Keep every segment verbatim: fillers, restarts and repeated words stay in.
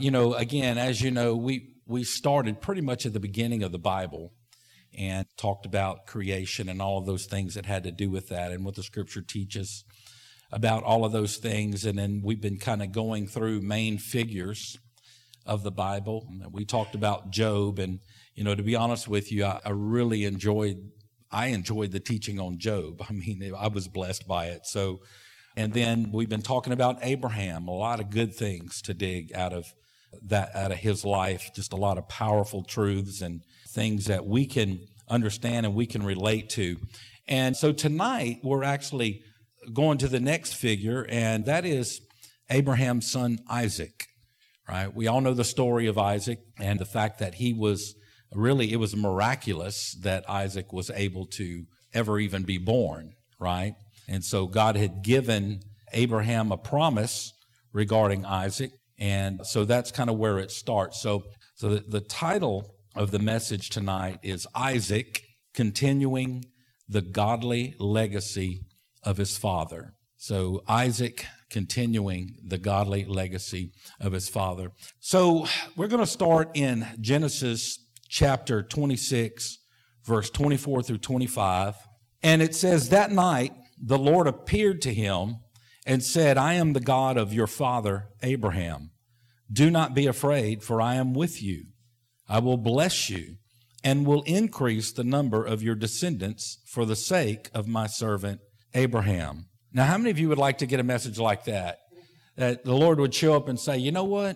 You know, again, as you know, we, we started pretty much at the beginning of the Bible and talked about creation and all of those things that had to do with that and what the Scripture teaches about all of those things. And then we've been kind of going through main figures of the Bible. We talked about Job, and, you know, to be honest with you, I, I really enjoyed, I enjoyed the teaching on Job. I mean, I was blessed by it. So, and then we've been talking about Abraham, a lot of good things to dig out of that, out of his life, just a lot of powerful truths and things that we can understand and we can relate to. And so tonight we're actually going to the next figure, and that is Abraham's son Isaac, right? We all know the story of Isaac and the fact that he was really, it was miraculous that Isaac was able to ever even be born, right? And so God had given Abraham a promise regarding Isaac, and so that's kind of where it starts. So, so the, the title of the message tonight is Isaac, Continuing the Godly Legacy of his father. So Isaac continuing the godly legacy of his father. So we're going to start in Genesis chapter twenty-six, verse twenty-four through twenty-five. And it says, that night the Lord appeared to him and said, I am the God of your father Abraham. Do not be afraid, for I am with you. I will bless you and will increase the number of your descendants for the sake of my servant Abraham. Now, how many of you would like to get a message like that? That the Lord would show up and say, you know what?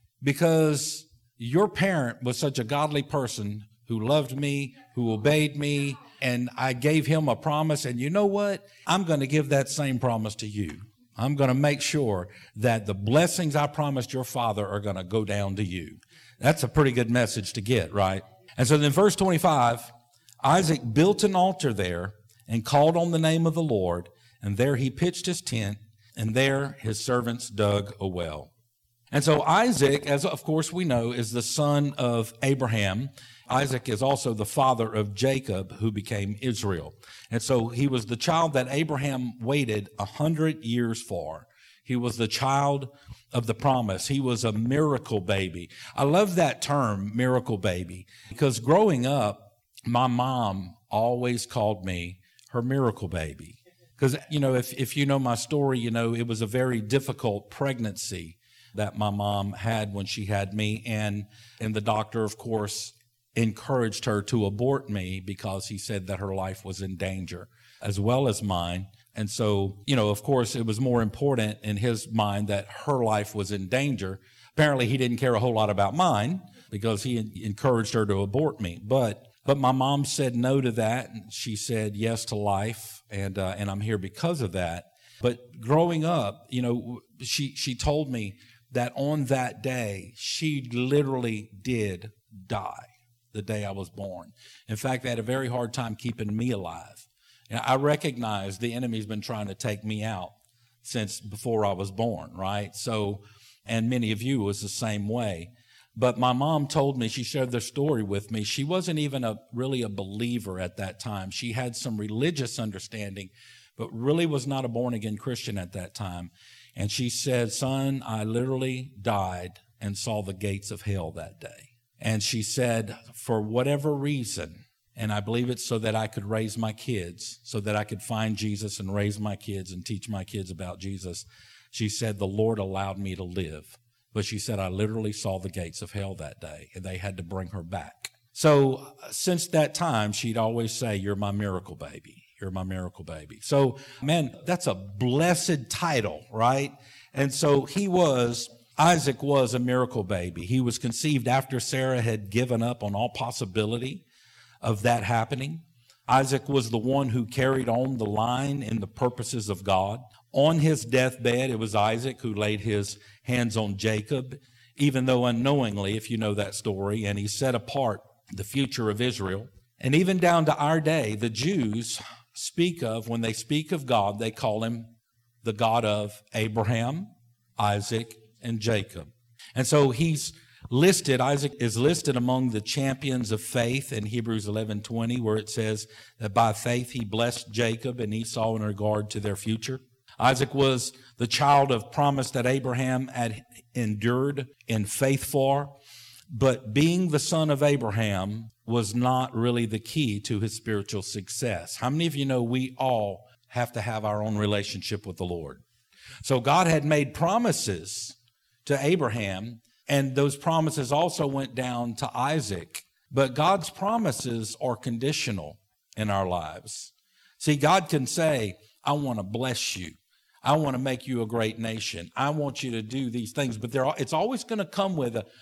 Because your parent was such a godly person who loved me, who obeyed me, and I gave him a promise. And you know what? I'm going to give that same promise to you. I'm going to make sure that the blessings I promised your father are going to go down to you. That's a pretty good message to get, right? And so then verse twenty-five, Isaac built an altar there and called on the name of the Lord, and there he pitched his tent, and there his servants dug a well. And so Isaac, as of course we know, is the son of Abraham. Isaac is also the father of Jacob, who became Israel. And so he was the child that Abraham waited a hundred years for. He was the child of the promise. He was a miracle baby. I love that term, miracle baby, because growing up, my mom always called me her miracle baby. Because, you know, if, if you know my story, you know, it was a very difficult pregnancy that my mom had when she had me. And, and the doctor, of course, encouraged her to abort me because he said that her life was in danger as well as mine. And so, you know, of course, it was more important in his mind that her life was in danger. Apparently, he didn't care a whole lot about mine because he encouraged her to abort me. But But my mom said no to that, and she said yes to life, and uh, and I'm here because of that. But growing up, you know, she she told me that on that day, she literally did die the day I was born. In fact, they had a very hard time keeping me alive. And I recognize the enemy's been trying to take me out since before I was born, right? So, and many of you was the same way. But my mom told me, she shared their story with me. She wasn't even a really a believer at that time. She had some religious understanding, but really was not a born-again Christian at that time. And she said, son, I literally died and saw the gates of hell that day. And she said, for whatever reason, and I believe it's so that I could raise my kids, so that I could find Jesus and raise my kids and teach my kids about Jesus, she said, the Lord allowed me to live. But she said, I literally saw the gates of hell that day, and they had to bring her back. So since that time, she'd always say, you're my miracle baby. You're my miracle baby. So, man, that's a blessed title, right? And so he was, Isaac was a miracle baby. He was conceived after Sarah had given up on all possibility of that happening. Isaac was the one who carried on the line in the purposes of God. On his deathbed, it was Isaac who laid his hands on Jacob, even though unknowingly, if you know that story, and he set apart the future of Israel. And even down to our day, the Jews speak of, when they speak of God, they call him the God of Abraham, Isaac, and Jacob. And so he's listed, Isaac is listed among the champions of faith in Hebrews eleven twenty, where it says that by faith he blessed Jacob and Esau in regard to their future. Isaac was the child of promise that Abraham had endured in faith for, but being the son of Abraham was not really the key to his spiritual success. How many of you know we all have to have our own relationship with the Lord? So God had made promises to Abraham, and those promises also went down to Isaac. But God's promises are conditional in our lives. See, God can say, I want to bless you. I want to make you a great nation. I want you to do these things. But there, it's always going to come with a,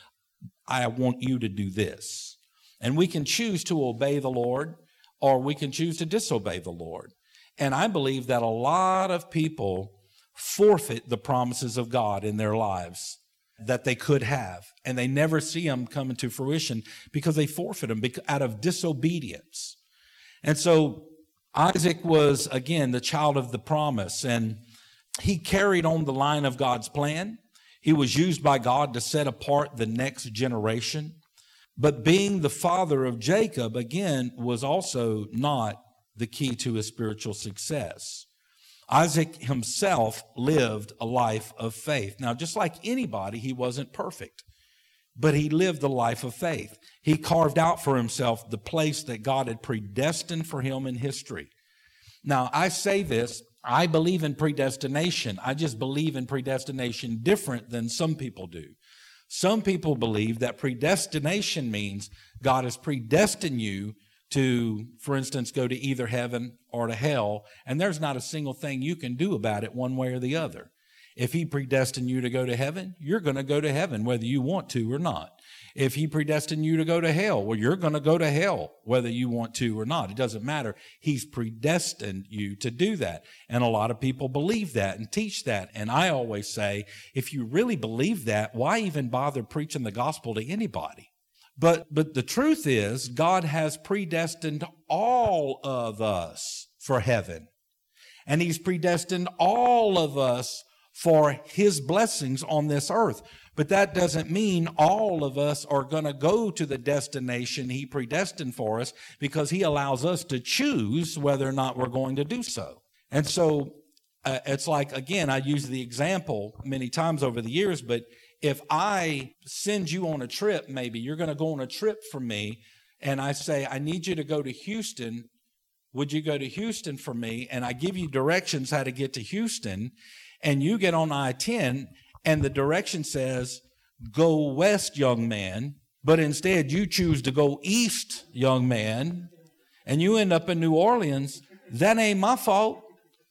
I want you to do this. And we can choose to obey the Lord, or we can choose to disobey the Lord. And I believe that a lot of people forfeit the promises of God in their lives that they could have, and they never see them come into fruition because they forfeit them out of disobedience. And so Isaac was, again, the child of the promise, and he carried on the line of God's plan. He was used by God to set apart the next generation. But being the father of Jacob, again, was also not the key to his spiritual success. Isaac himself lived a life of faith. Now, just like anybody, he wasn't perfect, but he lived a life of faith. He carved out for himself the place that God had predestined for him in history. Now, I say this, I believe in predestination. I just believe in predestination different than some people do. Some people believe that predestination means God has predestined you to, for instance, go to either heaven or to hell, and there's not a single thing you can do about it one way or the other. If he predestined you to go to heaven, you're going to go to heaven whether you want to or not. If he predestined you to go to hell, well, you're going to go to hell whether you want to or not. It doesn't matter. He's predestined you to do that. And a lot of people believe that and teach that. And I always say, if you really believe that, why even bother preaching the gospel to anybody? But but the truth is, God has predestined all of us for heaven. And he's predestined all of us for his blessings on this earth. But that doesn't mean all of us are going to go to the destination he predestined for us, because he allows us to choose whether or not we're going to do so. And so uh, it's like, again, I use the example many times over the years, but if I send you on a trip, maybe you're going to go on a trip for me, and I say, I need you to go to Houston. Would you go to Houston for me? And I give you directions how to get to Houston, and you get on I ten, and the direction says, go west, young man, but instead you choose to go east, young man, and you end up in New Orleans. That ain't my fault.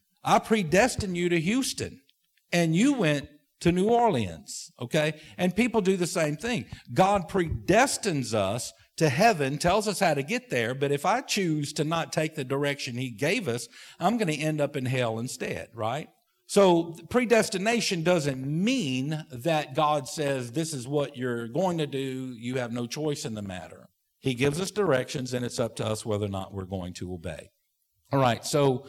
I predestined you to Houston, and you went to New Orleans, okay? And people do the same thing. God predestines us to heaven, tells us how to get there, but if I choose to not take the direction he gave us, I'm going to end up in hell instead, right? So predestination doesn't mean that God says this is what you're going to do. You have no choice in the matter. He gives us directions, and it's up to us whether or not we're going to obey. All right, so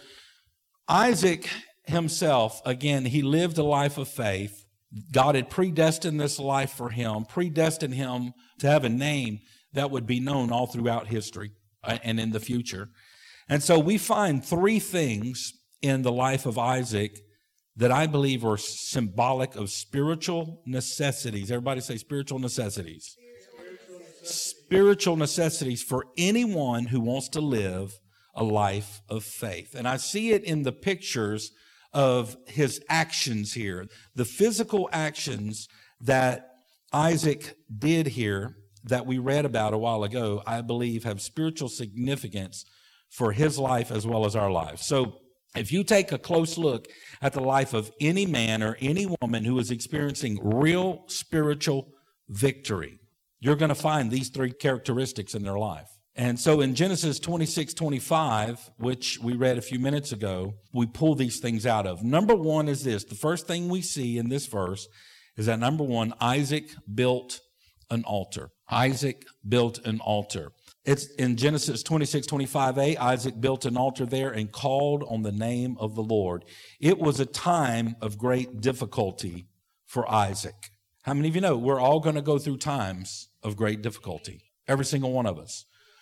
Isaac himself, again, he lived a life of faith. God had predestined this life for him, predestined him to have a name that would be known all throughout history and in the future. And so we find three things in the life of Isaac that I believe are symbolic of spiritual necessities. Everybody say spiritual necessities. Spiritual necessities. Spiritual necessities for anyone who wants to live a life of faith. And I see it in the pictures of his actions here. The physical actions that Isaac did here that we read about a while ago, I believe have spiritual significance for his life as well as our lives. So if you take a close look at the life of any man or any woman who is experiencing real spiritual victory, you're going to find these three characteristics in their life. And so in Genesis twenty-six twenty-five, which we read a few minutes ago, we pull these things out of. Number one is this. The first thing we see in this verse is that, number one, Isaac built an altar. Isaac built an altar. It's in Genesis twenty-six twenty-five a, Isaac built an altar there and called on the name of the Lord. It was a time of great difficulty for Isaac. How many of you know we're all going to go through times of great difficulty? Every single one of us.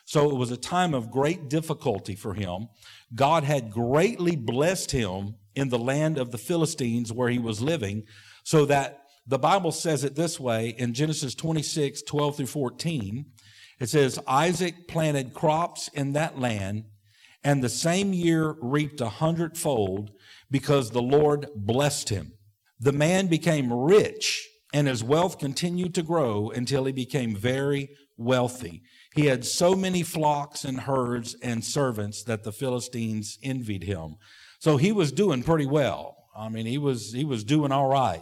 So it was a time of great difficulty for him. God had greatly blessed him in the land of the Philistines where he was living, so that the Bible says it this way in Genesis twenty-six, twelve through fourteen. It says, Isaac planted crops in that land, and the same year reaped a hundredfold, because the Lord blessed him. The man became rich, and his wealth continued to grow until he became very wealthy. He had so many flocks and herds and servants that the Philistines envied him. So he was doing pretty well. I mean, he was, he was doing all right.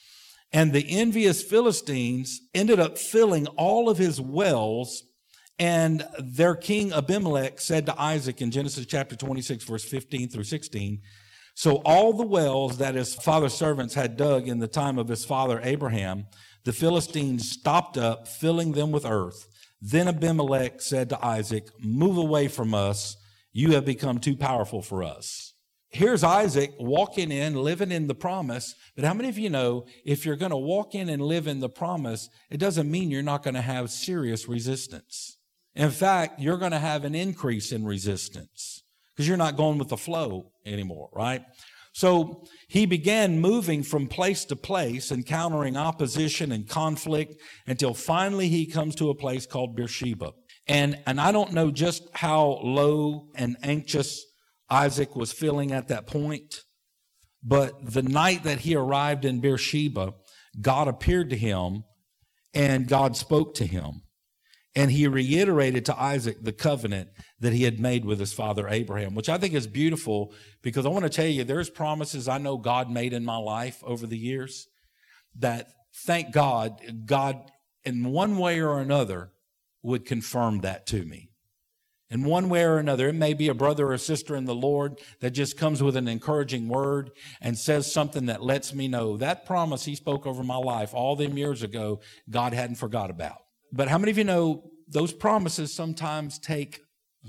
And the envious Philistines ended up filling all of his wells. And their king Abimelech said to Isaac in Genesis chapter twenty-six, verse fifteen through sixteen, so all the wells that his father's servants had dug in the time of his father Abraham, the Philistines stopped up, filling them with earth. Then Abimelech said to Isaac, move away from us. You have become too powerful for us. Here's Isaac walking in, living in the promise. But how many of you know if you're going to walk in and live in the promise, it doesn't mean you're not going to have serious resistance. In fact, you're going to have an increase in resistance because you're not going with the flow anymore, right? So he began moving from place to place, encountering opposition and conflict until finally he comes to a place called Beersheba. And, and I don't know just how low and anxious Isaac was feeling at that point, but the night that he arrived in Beersheba, God appeared to him and God spoke to him. And he reiterated to Isaac the covenant that he had made with his father Abraham, which I think is beautiful because I want to tell you, there's promises I know God made in my life over the years that, thank God, God in one way or another would confirm that to me. In one way or another, it may be a brother or a sister in the Lord that just comes with an encouraging word and says something that lets me know that promise he spoke over my life all them years ago, God hadn't forgot about. But how many of you know those promises sometimes take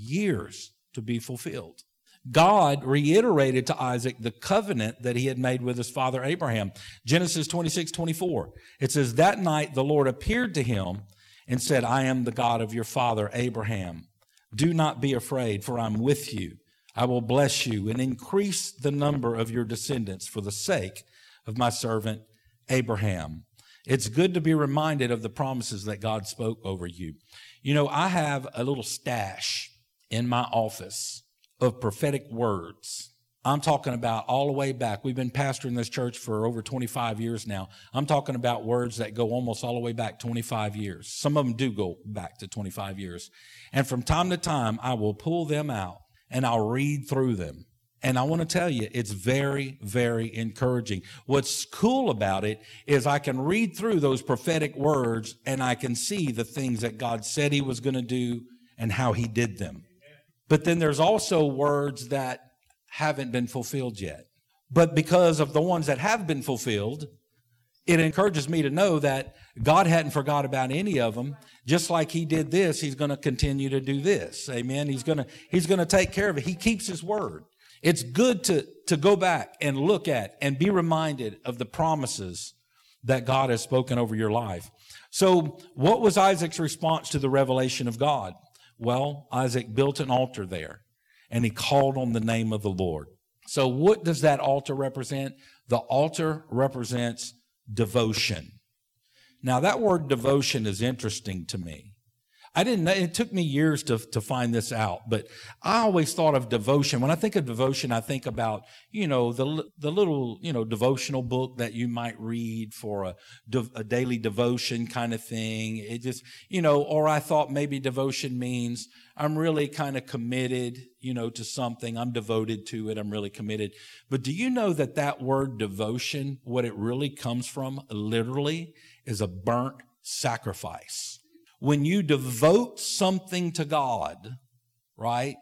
years to be fulfilled? God reiterated to Isaac the covenant that he had made with his father Abraham. Genesis twenty-six, twenty-four. It says, that night the Lord appeared to him and said, I am the God of your father Abraham. Do not be afraid, for I'm with you. I will bless you and increase the number of your descendants for the sake of my servant Abraham. It's good to be reminded of the promises that God spoke over you. You know, I have a little stash in my office of prophetic words. I'm talking about all the way back. We've been pastoring this church for over twenty-five years now. I'm talking about words that go almost all the way back twenty-five years. Some of them do go back to twenty-five years. And from time to time, I will pull them out and I'll read through them. And I want to tell you, it's very, very encouraging. What's cool about it is I can read through those prophetic words and I can see the things that God said he was going to do and how he did them. But then there's also words that haven't been fulfilled yet. But because of the ones that have been fulfilled, it encourages me to know that God hadn't forgot about any of them. Just like he did this, he's going to continue to do this. Amen. He's going to, he's going to take care of it. He keeps his word. It's good to, to go back and look at and be reminded of the promises that God has spoken over your life. So what was Isaac's response to the revelation of God? Well, Isaac built an altar there and he called on the name of the Lord. So what does that altar represent? The altar represents devotion. Now that word devotion is interesting to me. I didn't know, it took me years to, to find this out, but I always thought of devotion. When I think of devotion, I think about, you know, the, the little, you know, devotional book that you might read for a, a daily devotion kind of thing. It just, you know, or I thought maybe devotion means I'm really kind of committed, you know, to something. I'm devoted to it. I'm really committed. But do you know that that word devotion, what it really comes from literally is a burnt sacrifice? When you devote something to God, right,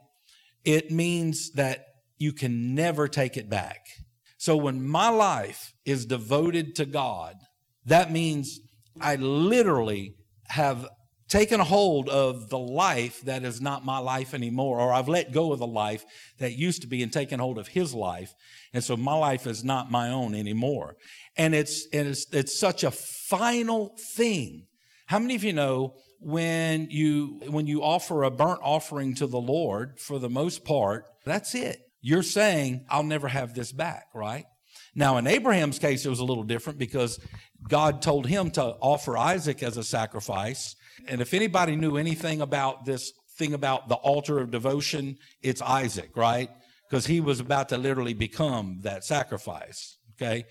it means that you can never take it back. So when my life is devoted to God, that means I literally have taken hold of the life that is not my life anymore, or I've let go of the life that used to be and taken hold of his life. And so my life is not my own anymore. And it's, and it's, it's such a final thing. How many of you know when you when you offer a burnt offering to the Lord, for the most part, that's it. You're saying, I'll never have this back, right? Now, in Abraham's case, it was a little different because God told him to offer Isaac as a sacrifice. And if anybody knew anything about this thing about the altar of devotion, it's Isaac, right? Because he was about to literally become that sacrifice, okay?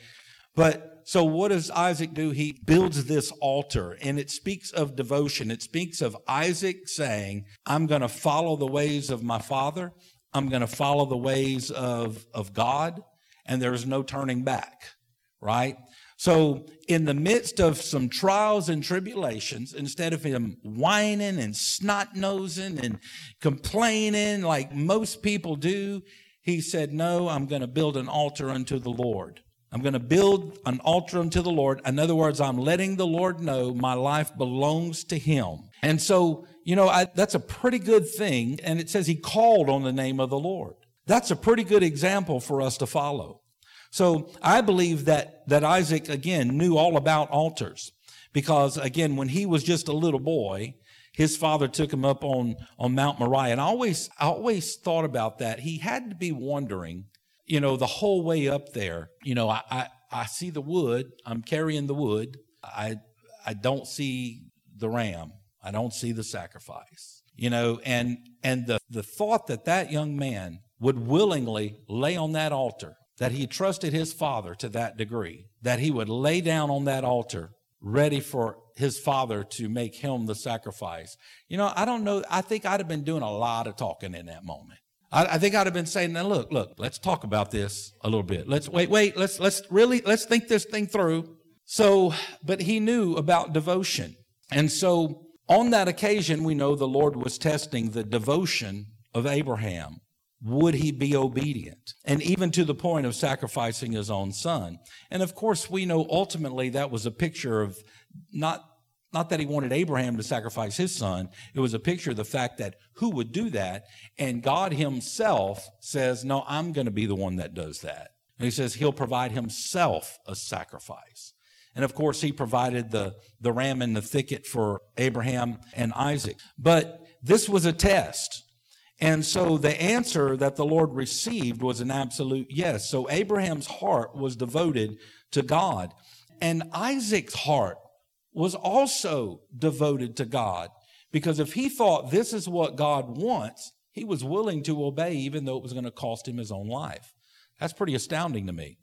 But so what does Isaac do? He builds this altar, and it speaks of devotion. It speaks of Isaac saying, I'm going to follow the ways of my father. I'm going to follow the ways of, of God, and there's no turning back, right? So in the midst of some trials and tribulations, instead of him whining and snot-nosing and complaining like most people do, he said, no, I'm going to build an altar unto the Lord. I'm going to build an altar unto the Lord. In other words, I'm letting the Lord know my life belongs to him. And so, you know, I, that's a pretty good thing. And it says he called on the name of the Lord. That's a pretty good example for us to follow. So I believe that, that Isaac, again, knew all about altars because, again, when he was just a little boy, his father took him up on, on Mount Moriah. And I always, I always thought about that. He had to be wondering, you know, the whole way up there, you know, I, I, I see the wood, I'm carrying the wood. I, I don't see the ram. I don't see the sacrifice, you know, and, and the, the thought that that young man would willingly lay on that altar, that he trusted his father to that degree, that he would lay down on that altar ready for his father to make him the sacrifice. You know, I don't know. I think I'd have been doing a lot of talking in that moment. I, I think I'd have been saying, now look, look, let's talk about this a little bit. Let's wait, wait, let's, let's really, let's think this thing through. So, but he knew about devotion. And so on that occasion, we know the Lord was testing the devotion of Abraham. Would he be obedient? And even to the point of sacrificing his own son. And of course, we know ultimately that was a picture of not, not that he wanted Abraham to sacrifice his son. It was a picture of the fact that who would do that? And God himself says, no, I'm going to be the one that does that. And he says he'll provide himself a sacrifice. And of course, he provided the, the ram in the thicket for Abraham and Isaac. But this was a test. And so the answer that the Lord received was an absolute yes. So Abraham's heart was devoted to God. And Isaac's heart was also devoted to God. Because if he thought this is what God wants, he was willing to obey even though it was going to cost him his own life. That's pretty astounding to me.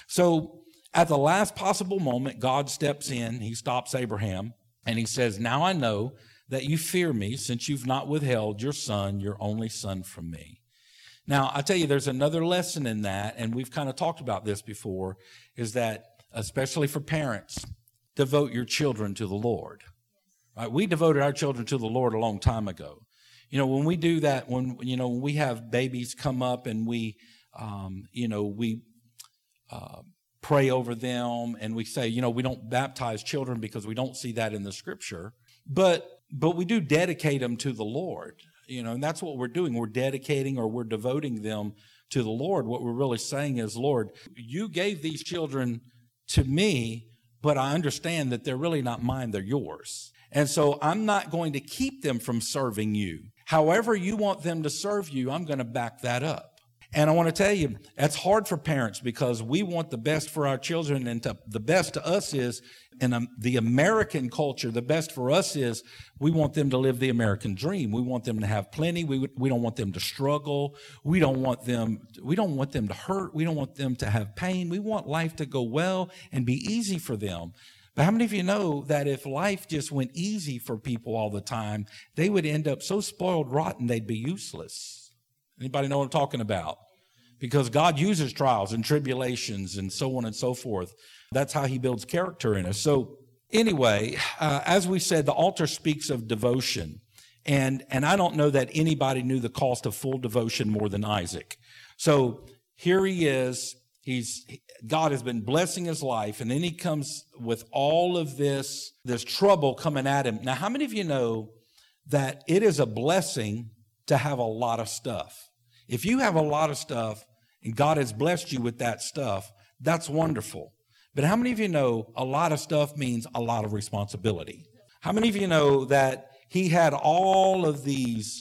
So at the last possible moment, God steps in. He stops Abraham and he says, now I know that you fear me since you've not withheld your son, your only son from me. Now, I tell you, there's another lesson in that, and we've kind of talked about this before, is that, especially for parents, devote your children to the Lord. Right? We devoted our children to the Lord a long time ago. You know, when we do that, when, you know, when we have babies come up and we, um, you know, we uh, pray over them and we say, you know, we don't baptize children because we don't see that in the scripture, but But we do dedicate them to the Lord, you know, and that's what we're doing. We're dedicating or we're devoting them to the Lord. What we're really saying is, Lord, you gave these children to me, but I understand that they're really not mine, they're yours. And so I'm not going to keep them from serving you. However you want them to serve you, I'm going to back that up. And I want to tell you, that's hard for parents because we want the best for our children, and to, the best to us is, in um, the American culture, the best for us is we want them to live the American dream. We want them to have plenty. We we don't want them to struggle. We don't want them, we don't want them to hurt. We don't want them to have pain. We want life to go well and be easy for them. But how many of you know that if life just went easy for people all the time, they would end up so spoiled rotten they'd be useless? Anybody know what I'm talking about? Because God uses trials and tribulations and so on and so forth. That's how he builds character in us. So anyway, uh, as we said, the altar speaks of devotion. And, and I don't know that anybody knew the cost of full devotion more than Isaac. So here he is. He's, God has been blessing his life. And then he comes with all of this, this trouble coming at him. Now, how many of you know that it is a blessing to have a lot of stuff? If you have a lot of stuff and God has blessed you with that stuff, that's wonderful. But how many of you know a lot of stuff means a lot of responsibility? How many of you know that he had all of these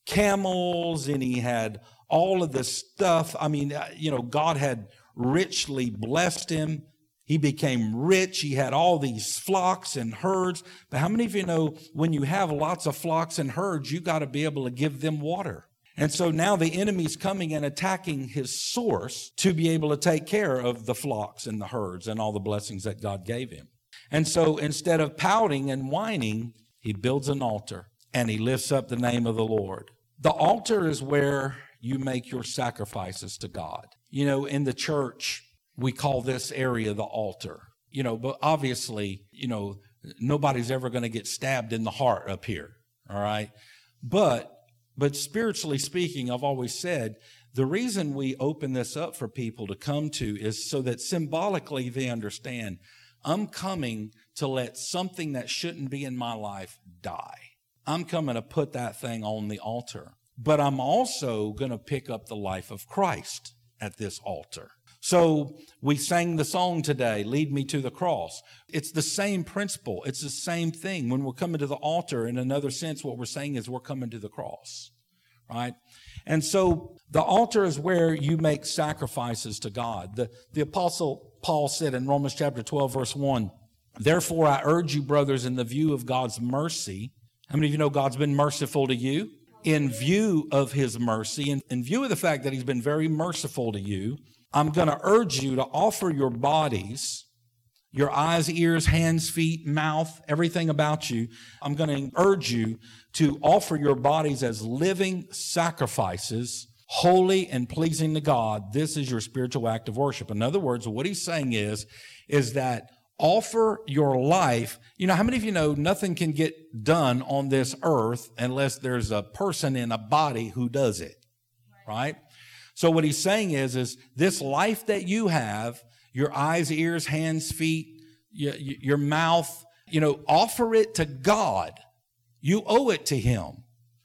camels and he had all of this stuff? I mean, you know, God had richly blessed him. He became rich. He had all these flocks and herds. But how many of you know when you have lots of flocks and herds, you got to be able to give them water? And so now the enemy's coming and attacking his source to be able to take care of the flocks and the herds and all the blessings that God gave him. And so instead of pouting and whining, he builds an altar and he lifts up the name of the Lord. The altar is where you make your sacrifices to God. You know, in the church, we call this area the altar. You know, but obviously, you know, nobody's ever going to get stabbed in the heart up here. All right. But But spiritually speaking, I've always said, the reason we open this up for people to come to is so that symbolically they understand, I'm coming to let something that shouldn't be in my life die. I'm coming to put that thing on the altar. But I'm also going to pick up the life of Christ at this altar. So we sang the song today, Lead Me to the Cross. It's the same principle. It's the same thing. When we're coming to the altar, in another sense, what we're saying is we're coming to the cross, right? And so the altar is where you make sacrifices to God. The, the Apostle Paul said in Romans chapter twelve, verse one, therefore I urge you, brothers, in the view of God's mercy. How many of you know God's been merciful to you? In view of his mercy, and in view of the fact that he's been very merciful to you, I'm going to urge you to offer your bodies, your eyes, ears, hands, feet, mouth, everything about you. I'm going to urge you to offer your bodies as living sacrifices, holy and pleasing to God. This is your spiritual act of worship. In other words, what he's saying is, is that offer your life. You know, how many of you know nothing can get done on this earth unless there's a person in a body who does it, right? So what he's saying is, is this life that you have, your eyes, ears, hands, feet, your, your mouth, you know, offer it to God. You owe it to him,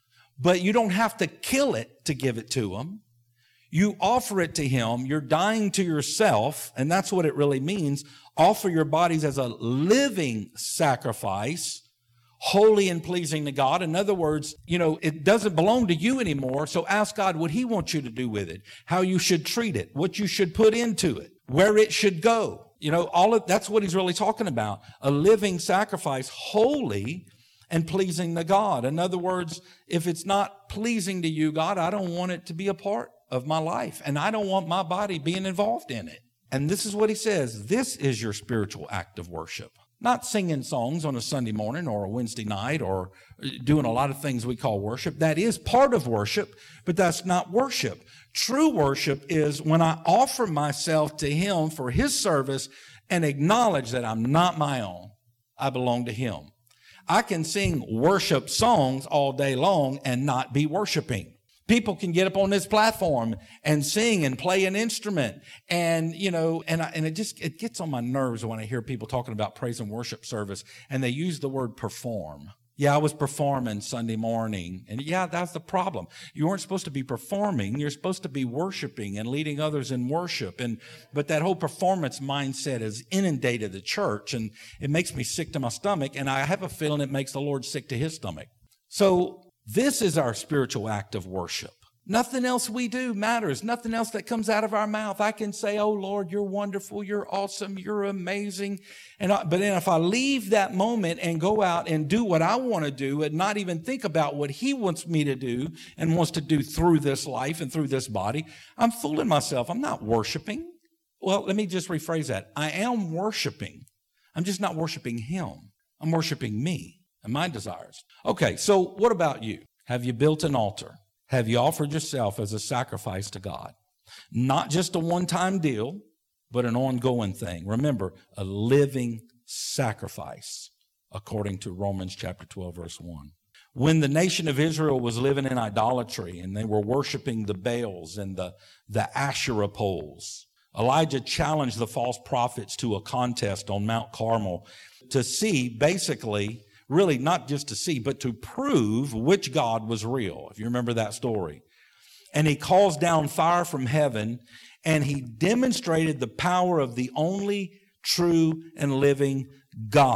but you don't have to kill it to give it to him. You offer it to him. You're dying to yourself, and that's what it really means. Offer your bodies as a living sacrifice, holy and pleasing to God. In other words, you know, it doesn't belong to you anymore. So ask God what he wants you to do with it, how you should treat it, what you should put into it, where it should go. You know, all of that's what he's really talking about. A living sacrifice, holy and pleasing to God. In other words, if it's not pleasing to you, God, I don't want it to be a part of my life, and I don't want my body being involved in it. And this is what he says. This is your spiritual act of worship. Not singing songs on a Sunday morning or a Wednesday night or doing a lot of things we call worship. That is part of worship, but that's not worship. True worship is when I offer myself to him for his service and acknowledge that I'm not my own. I belong to him. I can sing worship songs all day long and not be worshiping. People can get up on this platform and sing and play an instrument. And, you know, and I, and it just, it gets on my nerves when I hear people talking about praise and worship service and they use the word perform. Yeah, I was performing Sunday morning. And yeah, that's the problem. You weren't supposed to be performing. You're supposed to be worshiping and leading others in worship. And, but that whole performance mindset has inundated the church, and it makes me sick to my stomach. And I have a feeling it makes the Lord sick to his stomach. So this is our spiritual act of worship. Nothing else we do matters. Nothing else that comes out of our mouth. I can say, oh, Lord, you're wonderful. You're awesome. You're amazing. And I, but then if I leave that moment and go out and do what I want to do and not even think about what he wants me to do and wants to do through this life and through this body, I'm fooling myself. I'm not worshiping. Well, let me just rephrase that. I am worshiping. I'm just not worshiping him. I'm worshiping me and my desires. Okay, so what about you? Have you built an altar? Have you offered yourself as a sacrifice to God? Not just a one-time deal, but an ongoing thing. Remember, a living sacrifice, according to Romans chapter twelve, verse one. When the nation of Israel was living in idolatry and they were worshiping the Baals and the, the Asherah poles, Elijah challenged the false prophets to a contest on Mount Carmel to see, basically, really not just to see, but to prove which God was real, if you remember that story. And he calls down fire from heaven, and he demonstrated the power of the only true and living God.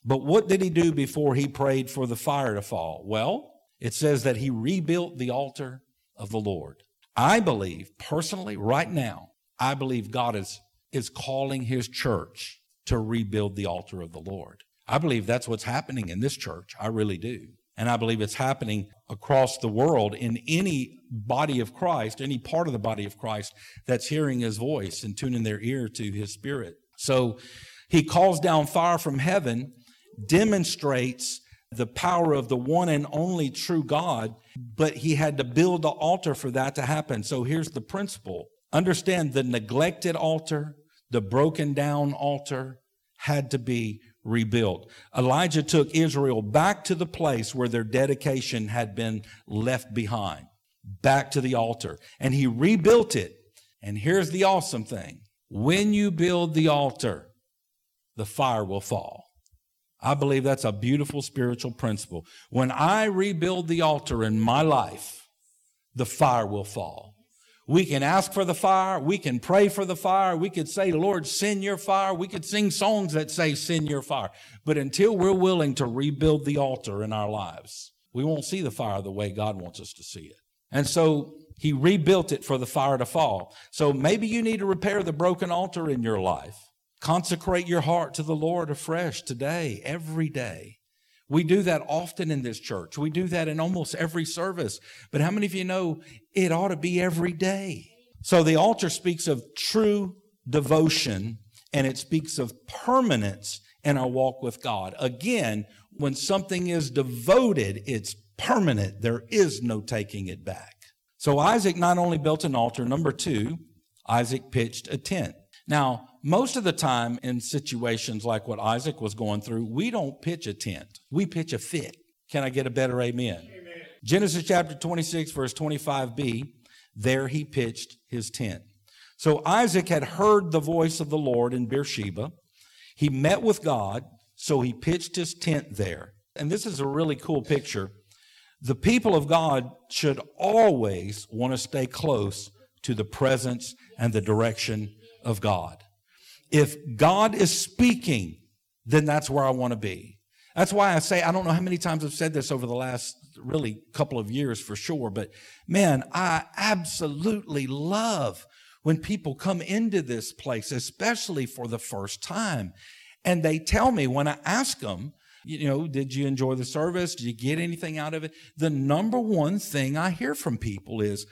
But what did he do before he prayed for the fire to fall? Well, it says that he rebuilt the altar of the Lord. I believe, personally, right now, I believe God is, is calling his church to rebuild the altar of the Lord. I believe that's what's happening in this church. I really do. And I believe it's happening across the world in any body of Christ, any part of the body of Christ that's hearing his voice and tuning their ear to his spirit. So he calls down fire from heaven, demonstrates the power of the one and only true God, but he had to build the altar for that to happen. So here's the principle. Understand the neglected altar, the broken down altar had to be rebuilt. Elijah took Israel back to the place where their dedication had been left behind, back to the altar, and he rebuilt it. And here's the awesome thing. When you build the altar, the fire will fall. I believe that's a beautiful spiritual principle. When I rebuild the altar in my life, the fire will fall. We can ask for the fire. We can pray for the fire. We could say, Lord, send your fire. We could sing songs that say, send your fire. But until we're willing to rebuild the altar in our lives, we won't see the fire the way God wants us to see it. And so he rebuilt it for the fire to fall. So maybe you need to repair the broken altar in your life. Consecrate your heart to the Lord afresh today, every day. We do that often in this church. We do that in almost every service. But how many of you know it ought to be every day? So the altar speaks of true devotion, and it speaks of permanence in our walk with God. Again, when something is devoted, it's permanent. There is no taking it back. So Isaac not only built an altar, number two, Isaac pitched a tent. Now, most of the time in situations like what Isaac was going through, we don't pitch a tent. We pitch a fit. Can I get a better amen? Amen. Genesis chapter twenty-six, verse twenty-five b, there he pitched his tent. So Isaac had heard the voice of the Lord in Beersheba. He met with God, so he pitched his tent there. And this is a really cool picture. The people of God should always want to stay close to the presence and the direction of God. If God is speaking, then that's where I want to be. That's why I say, I don't know how many times I've said this over the last really couple of years for sure, but man, I absolutely love when people come into this place, especially for the first time, and they tell me when I ask them, you know, did you enjoy the service? Did you get anything out of it? The number one thing I hear from people is,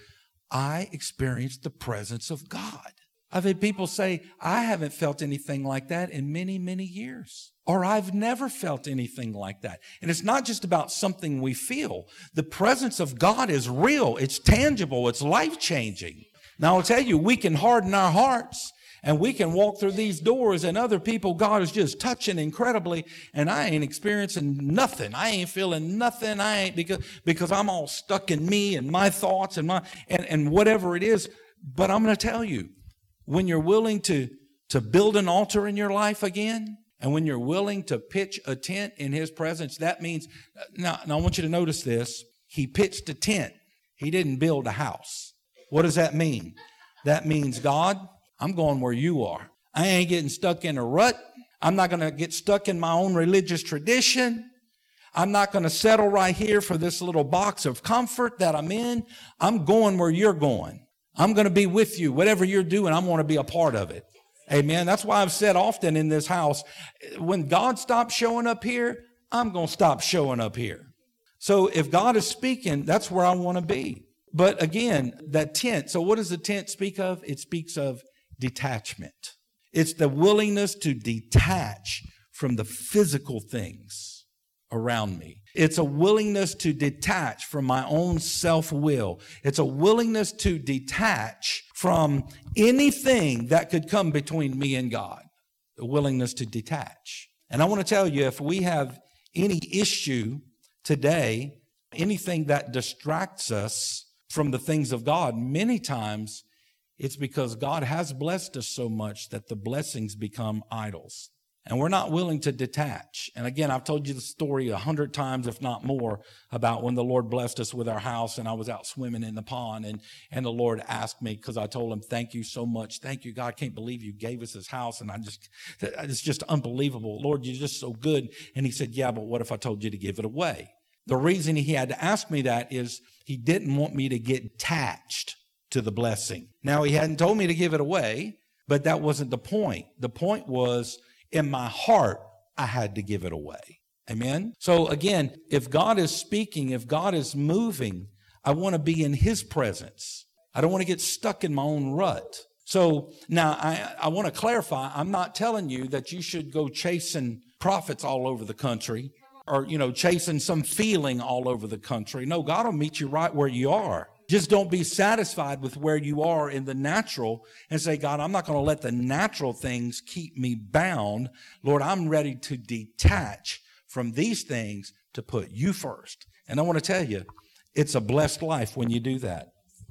I experienced the presence of God. I've had people say, I haven't felt anything like that in many, many years. Or I've never felt anything like that. And it's not just about something we feel. The presence of God is real. It's tangible. It's life-changing. Now, I'll tell you, we can harden our hearts and we can walk through these doors and other people, God is just touching incredibly, and I ain't experiencing nothing. I ain't feeling nothing. I ain't because, because I'm all stuck in me and my thoughts and my, and, and whatever it is. But I'm going to tell you, when you're willing to, to build an altar in your life again, and when you're willing to pitch a tent in his presence, that means, now, now I want you to notice this. He pitched a tent. He didn't build a house. What does that mean? That means, God, I'm going where you are. I ain't getting stuck in a rut. I'm not going to get stuck in my own religious tradition. I'm not going to settle right here for this little box of comfort that I'm in. I'm going where you're going. I'm going to be with you. Whatever you're doing, I want to be a part of it. Amen. That's why I've said often in this house, when God stops showing up here, I'm going to stop showing up here. So if God is speaking, that's where I want to be. But again, that tent. So what does the tent speak of? It speaks of detachment. It's the willingness to detach from the physical things around me. It's a willingness to detach from my own self-will. It's a willingness to detach from anything that could come between me and God. A willingness to detach. And I want to tell you, if we have any issue today, anything that distracts us from the things of God, many times it's because God has blessed us so much that the blessings become idols. And we're not willing to detach. And again, I've told you the story a hundred times, if not more, about when the Lord blessed us with our house and I was out swimming in the pond and, and the Lord asked me, because I told him, thank you so much. Thank you, God. I can't believe you gave us this house. And I just, it's just unbelievable. Lord, you're just so good. And he said, yeah, but what if I told you to give it away? The reason he had to ask me that is he didn't want me to get attached to the blessing. Now, he hadn't told me to give it away, but that wasn't the point. The point was, in my heart, I had to give it away. Amen? So again, if God is speaking, if God is moving, I want to be in his presence. I don't want to get stuck in my own rut. So now I, I want to clarify, I'm not telling you that you should go chasing prophets all over the country or, you know, chasing some feeling all over the country. No, God will meet you right where you are. Just don't be satisfied with where you are in the natural and say, God, I'm not going to let the natural things keep me bound. Lord, I'm ready to detach from these things to put you first. And I want to tell you, it's a blessed life when you do that.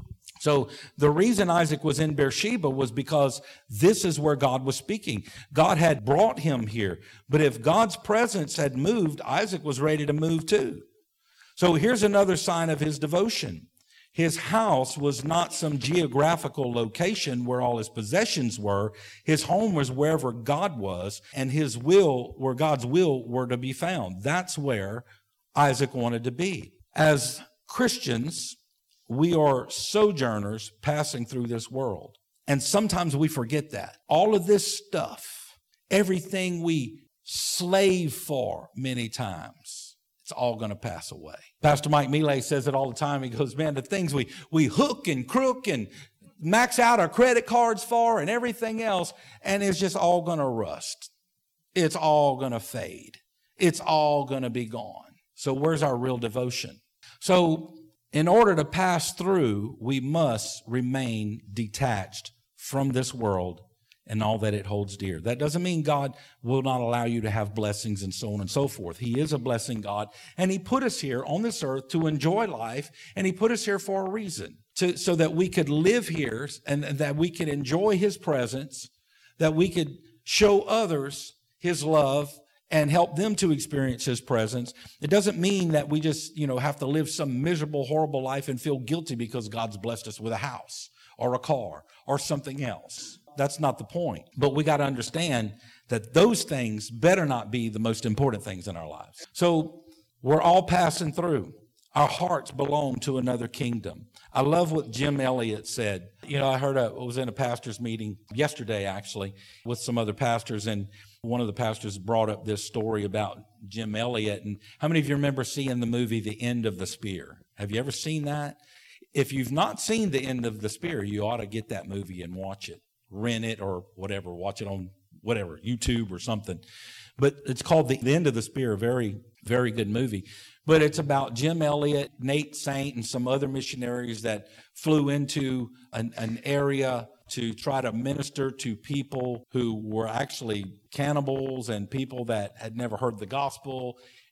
So the reason Isaac was in Beersheba was because this is where God was speaking. God had brought him here. But if God's presence had moved, Isaac was ready to move too. So here's another sign of his devotion. His house was not some geographical location where all his possessions were. His home was wherever God was, and his will, where God's will were to be found. That's where Isaac wanted to be. As Christians, we are sojourners passing through this world. And sometimes we forget that. All of this stuff, everything we slave for many times, it's all going to pass away. Pastor Mike Millet says it all the time. He goes, man, the things we, we hook and crook and max out our credit cards for and everything else, and it's just all going to rust. It's all going to fade. It's all going to be gone. So where's our real devotion? So in order to pass through, we must remain detached from this world and all that it holds dear. That doesn't mean God will not allow you to have blessings and so on and so forth. He is a blessing God, and he put us here on this earth to enjoy life, and he put us here for a reason, to, so that we could live here and that we could enjoy his presence, that we could show others his love and help them to experience his presence. It doesn't mean that we just, you know, have to live some miserable, horrible life and feel guilty because God's blessed us with a house or a car or something else. That's not the point. But we got to understand that those things better not be the most important things in our lives. So we're all passing through. Our hearts belong to another kingdom. I love what Jim Elliott said. You know, I heard a, I was in a pastor's meeting yesterday, actually, with some other pastors, and one of the pastors brought up this story about Jim Elliott. And how many of you remember seeing the movie The End of the Spear? Have you ever seen that? If you've not seen The End of the Spear, you ought to get that movie and watch it. Rent it or whatever, watch it on whatever, YouTube or something. But it's called The End of the Spear, a very, very good movie. But it's about Jim Elliott, Nate Saint, and some other missionaries that flew into an, an area to try to minister to people who were actually cannibals and people that had never heard the gospel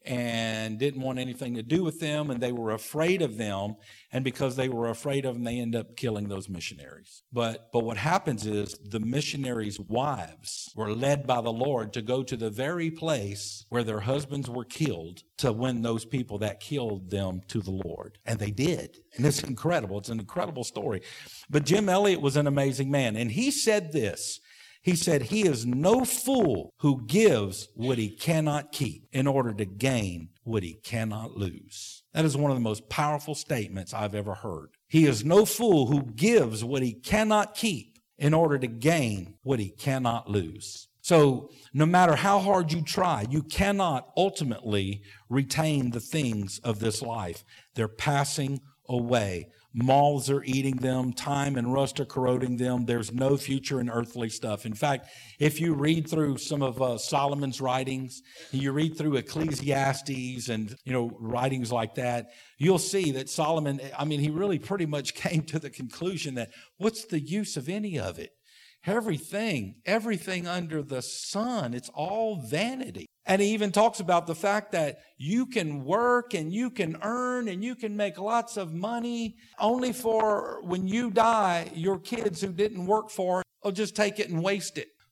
and didn't want anything to do with them, and they were afraid of them, and because they were afraid of them, they end up killing those missionaries. But but what happens is the missionaries' wives were led by the Lord to go to the very place where their husbands were killed to win those people that killed them to the Lord. And they did. And it's incredible. It's an incredible story. But Jim Elliott was an amazing man, and he said this. He said, he is no fool who gives what he cannot keep in order to gain what he cannot lose. That is one of the most powerful statements I've ever heard. He is no fool who gives what he cannot keep in order to gain what he cannot lose. So no matter how hard you try, you cannot ultimately retain the things of this life. They're passing away. Moths are eating them. Time and rust are corroding them. There's no future in earthly stuff. In fact, if you read through some of uh, Solomon's writings, you read through Ecclesiastes and, you know, writings like that, you'll see that Solomon, I mean, he really pretty much came to the conclusion that what's the use of any of it? Everything, everything under the sun, it's all vanity. And he even talks about the fact that you can work and you can earn and you can make lots of money only for when you die, your kids who didn't work for it will just take it and waste it.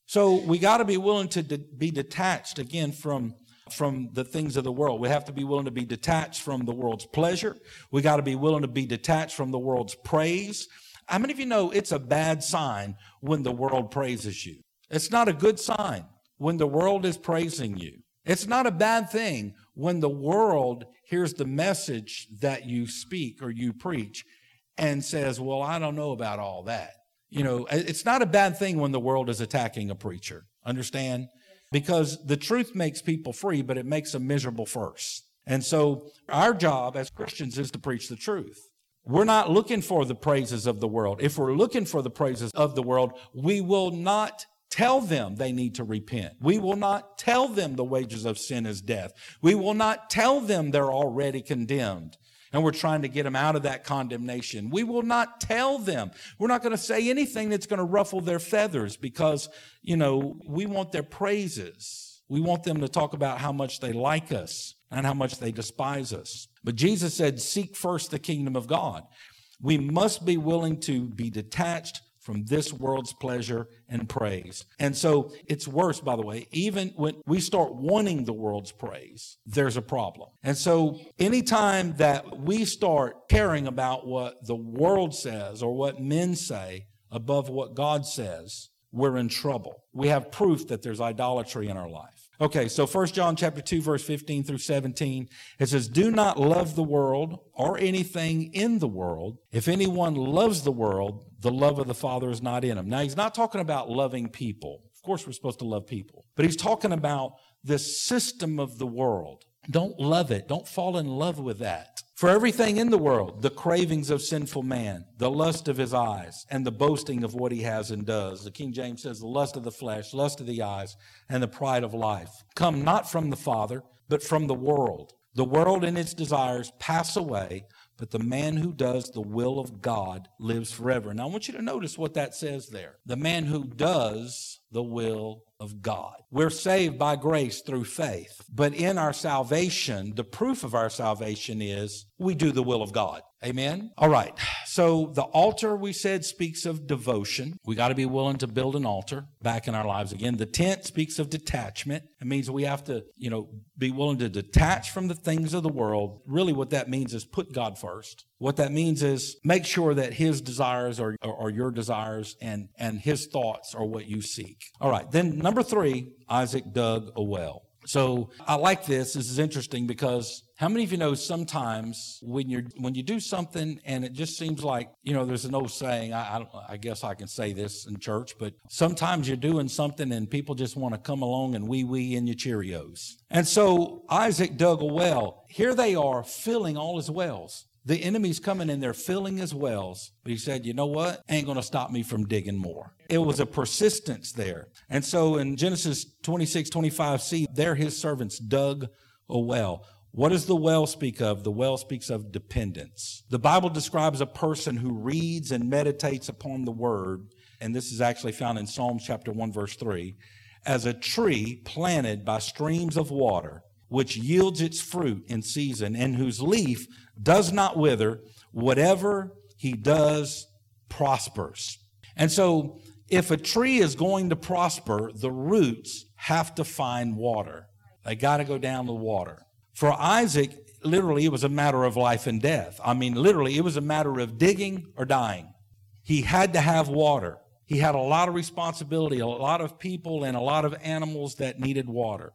So we got to be willing to de- be detached again from from the things of the world. We have to be willing to be detached from the world's pleasure. We got to be willing to be detached from the world's praise. How many of you know it's a bad sign when the world praises you? It's not a good sign when the world is praising you. It's not a bad thing when the world hears the message that you speak or you preach and says, well, I don't know about all that. You know, it's not a bad thing when the world is attacking a preacher. Understand? Because the truth makes people free, but it makes them miserable first. And so our job as Christians is to preach the truth. We're not looking for the praises of the world. If we're looking for the praises of the world, we will not tell them they need to repent. We will not tell them the wages of sin is death. We will not tell them they're already condemned and we're trying to get them out of that condemnation. We will not tell them. We're not going to say anything that's going to ruffle their feathers because, you know, we want their praises. We want them to talk about how much they like us and how much they despise us. But Jesus said, seek first the kingdom of God. We must be willing to be detached from this world's pleasure and praise. And so it's worse, by the way, even when we start wanting the world's praise, there's a problem. And so anytime that we start caring about what the world says or what men say above what God says, we're in trouble. We have proof that there's idolatry in our life. Okay, so First John chapter two, verse fifteen through seventeen, it says, do not love the world or anything in the world. If anyone loves the world, the love of the Father is not in him. Now, he's not talking about loving people. Of course, we're supposed to love people. But he's talking about the system of the world. Don't love it. Don't fall in love with that. For everything in the world, the cravings of sinful man, the lust of his eyes, and the boasting of what he has and does. The King James says the lust of the flesh, lust of the eyes, and the pride of life come not from the Father, but from the world. The world and its desires pass away, but the man who does the will of God lives forever. Now, I want you to notice what that says there. The man who does the will of God. We're saved by grace through faith. But in our salvation, the proof of our salvation is we do the will of God. Amen? All right. So the altar, we said, speaks of devotion. We got to be willing to build an altar back in our lives again. The tent speaks of detachment. It means we have to, you know, be willing to detach from the things of the world. Really what that means is put God first. What that means is make sure that his desires are, are, are your desires and, and his thoughts are what you seek. All right. Then number three, Isaac dug a well. So I like this. This is interesting because how many of you know sometimes when you're when you do something and it just seems like, you know, there's an old saying, I, I, I guess I can say this in church, but sometimes you're doing something and people just want to come along and wee-wee in your Cheerios. And so Isaac dug a well. Here they are filling all his wells. The enemy's coming in there filling his wells. But he said, you know what? Ain't going to stop me from digging more. It was a persistence there. And so in Genesis twenty-six, twenty-five, see, there his servants dug a well. What does the well speak of? The well speaks of dependence. The Bible describes a person who reads and meditates upon the word, and this is actually found in Psalms chapter one, verse three, as a tree planted by streams of water, which yields its fruit in season, and whose leaf does not wither. Whatever he does prospers. And so if a tree is going to prosper, the roots have to find water. They got to go down to water. For Isaac, literally, it was a matter of life and death. I mean, literally, it was a matter of digging or dying. He had to have water. He had a lot of responsibility, a lot of people and a lot of animals that needed water.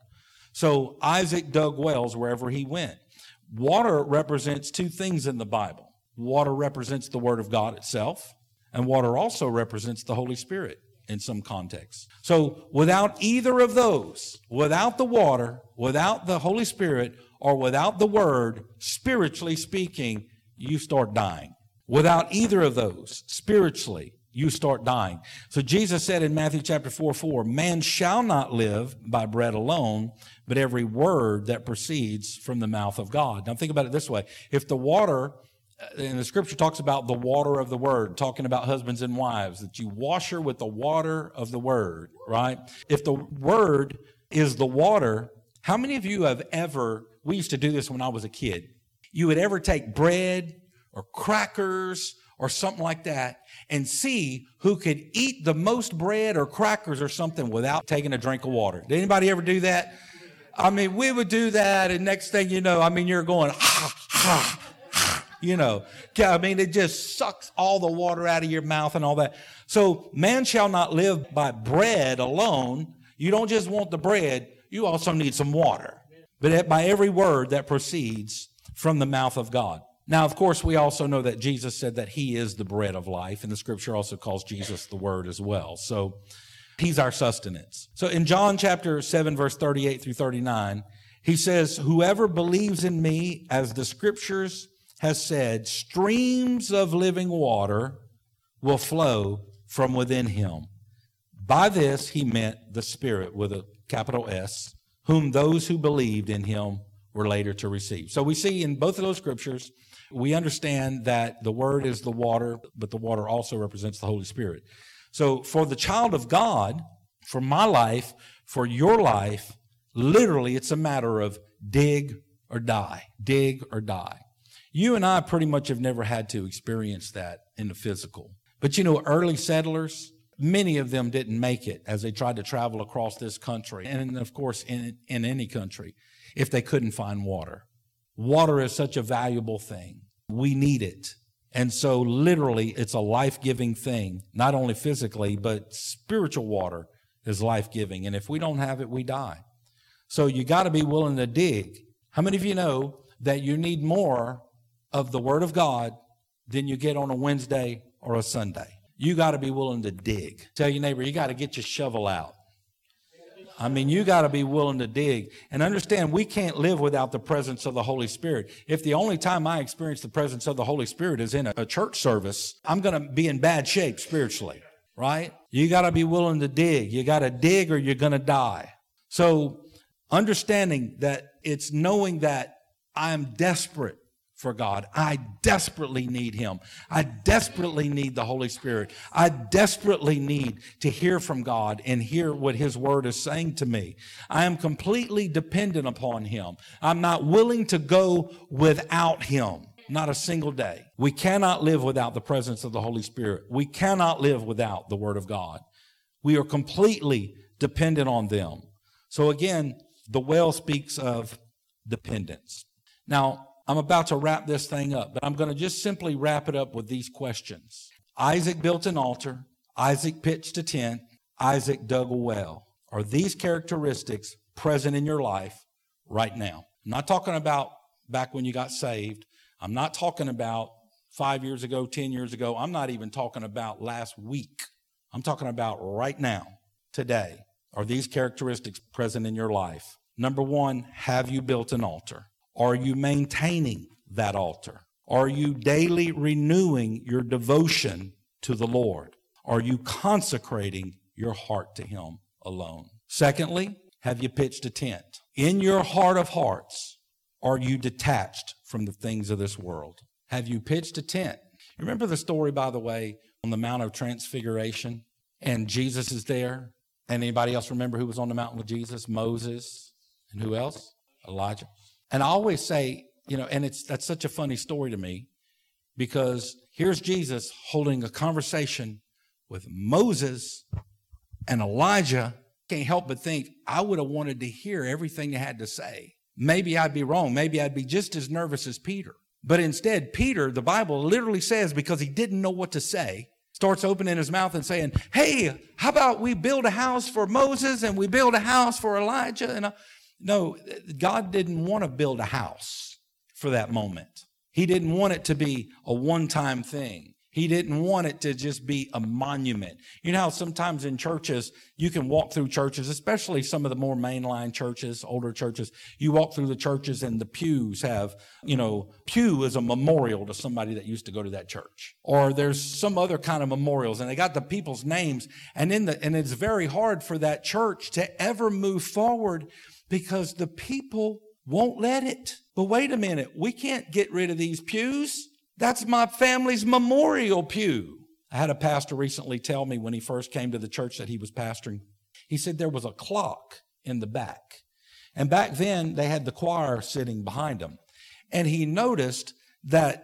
So Isaac dug wells wherever he went. Water represents two things in the Bible. Water represents the Word of God itself, and water also represents the Holy Spirit in some contexts. So without either of those, without the water, without the Holy Spirit, or without the Word, spiritually speaking, you start dying. Without either of those, spiritually, you start dying. So Jesus said in Matthew chapter four, four, man shall not live by bread alone, but every word that proceeds from the mouth of God. Now think about it this way. If the water, and the scripture talks about the water of the word, talking about husbands and wives, that you wash her with the water of the word, right? If the word is the water, how many of you have ever, we used to do this when I was a kid, you would ever take bread or crackers or something like that and see who could eat the most bread or crackers or something without taking a drink of water. Did anybody ever do that? I mean, we would do that, and next thing you know, I mean, you're going, ha, ha, ha, you know. I mean, it just sucks all the water out of your mouth and all that. So man shall not live by bread alone. You don't just want the bread, you also need some water. But by every word that proceeds from the mouth of God. Now, of course, we also know that Jesus said that he is the bread of life, and the scripture also calls Jesus the word as well. So he's our sustenance. So in John chapter seven, verse thirty-eight through thirty-nine, he says, whoever believes in me, as the scriptures has said, streams of living water will flow from within him. By this he meant the Spirit with a capital S, whom those who believed in him were later to receive. So we see in both of those scriptures, we understand that the word is the water, but the water also represents the Holy Spirit. So for the child of God, for my life, for your life, literally it's a matter of dig or die, dig or die. You and I pretty much have never had to experience that in the physical. But you know, early settlers, many of them didn't make it as they tried to travel across this country. And of course, in, in any country, if they couldn't find water. Water is such a valuable thing. We need it. And so literally it's a life-giving thing, not only physically, but spiritual water is life-giving. And if we don't have it, we die. So you got to be willing to dig. How many of you know that you need more of the Word of God than you get on a Wednesday or a Sunday? You got to be willing to dig. Tell your neighbor, you got to get your shovel out. I mean, you got to be willing to dig and understand we can't live without the presence of the Holy Spirit. If the only time I experience the presence of the Holy Spirit is in a, a church service, I'm going to be in bad shape spiritually, right? You got to be willing to dig. You got to dig or you're going to die. So understanding that it's knowing that I'm desperate for God. I desperately need him. I desperately need the Holy Spirit. I desperately need to hear from God and hear what his word is saying to me. I am completely dependent upon him. I'm not willing to go without him. Not a single day. We cannot live without the presence of the Holy Spirit. We cannot live without the word of God. We are completely dependent on them. So again, the well speaks of dependence. Now, I'm about to wrap this thing up, but I'm going to just simply wrap it up with these questions. Isaac built an altar. Isaac pitched a tent. Isaac dug a well. Are these characteristics present in your life right now? I'm not talking about back when you got saved. I'm not talking about five years ago, ten years ago. I'm not even talking about last week. I'm talking about right now, today. Are these characteristics present in your life? Number one, have you built an altar? Are you maintaining that altar? Are you daily renewing your devotion to the Lord? Are you consecrating your heart to him alone? Secondly, have you pitched a tent? In your heart of hearts, are you detached from the things of this world? Have you pitched a tent? Remember the story, by the way, on the Mount of Transfiguration? And Jesus is there. And anybody else remember who was on the mountain with Jesus? Moses. And who else? Elijah. And I always say, you know, and it's that's such a funny story to me because here's Jesus holding a conversation with Moses and Elijah. Can't help but think I would have wanted to hear everything they had to say. Maybe I'd be wrong. Maybe I'd be just as nervous as Peter. But instead, Peter, the Bible literally says, because he didn't know what to say, starts opening his mouth and saying, hey, how about we build a house for Moses and we build a house for Elijah? And I, No, God didn't want to build a house for that moment. He didn't want it to be a one-time thing. He didn't want it to just be a monument. You know how sometimes in churches, you can walk through churches, especially some of the more mainline churches, older churches. You walk through the churches and the pews have, you know, pew is a memorial to somebody that used to go to that church. Or there's some other kind of memorials and they got the people's names. And in the, and it's very hard for that church to ever move forward because the people won't let it. But wait a minute, we can't get rid of these pews. That's my family's memorial pew. I had a pastor recently tell me when he first came to the church that he was pastoring, he said there was a clock in the back. And back then they had the choir sitting behind them. And he noticed that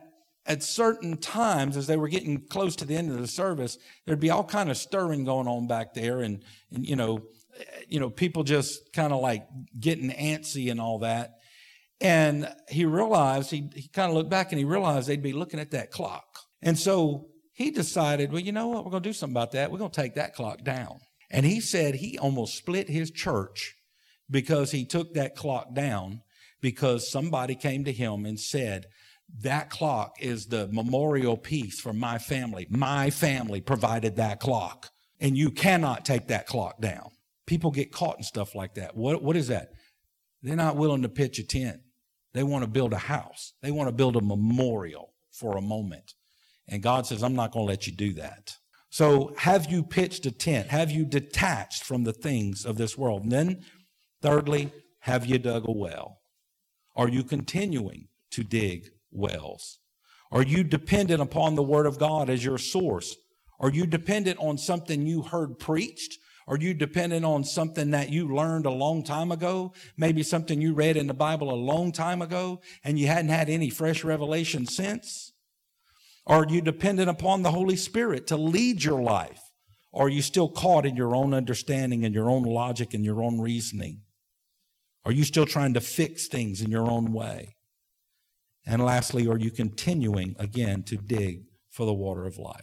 at certain times, as they were getting close to the end of the service, there'd be all kind of stirring going on back there, and, and you know, you know, people just kind of like getting antsy and all that. And he realized, he, he kind of looked back and he realized they'd be looking at that clock. And so he decided, well, you know what? We're going to do something about that. We're going to take that clock down. And he said he almost split his church because he took that clock down, because somebody came to him and said, that clock is the memorial piece for my family. My family provided that clock, and you cannot take that clock down. People get caught in stuff like that. What, what is that? They're not willing to pitch a tent. They want to build a house. They want to build a memorial for a moment. And God says, I'm not going to let you do that. So have you pitched a tent? Have you detached from the things of this world? And then thirdly, have you dug a well? Are you continuing to dig wells? Are you dependent upon the Word of God as your source? Are you dependent on something you heard preached? Are you dependent on something that you learned a long time ago? Maybe something you read in the Bible a long time ago and you hadn't had any fresh revelation since? Are you dependent upon the Holy Spirit to lead your life? Or are you still caught in your own understanding and your own logic and your own reasoning? Are you still trying to fix things in your own way? And lastly, are you continuing again to dig for the water of life?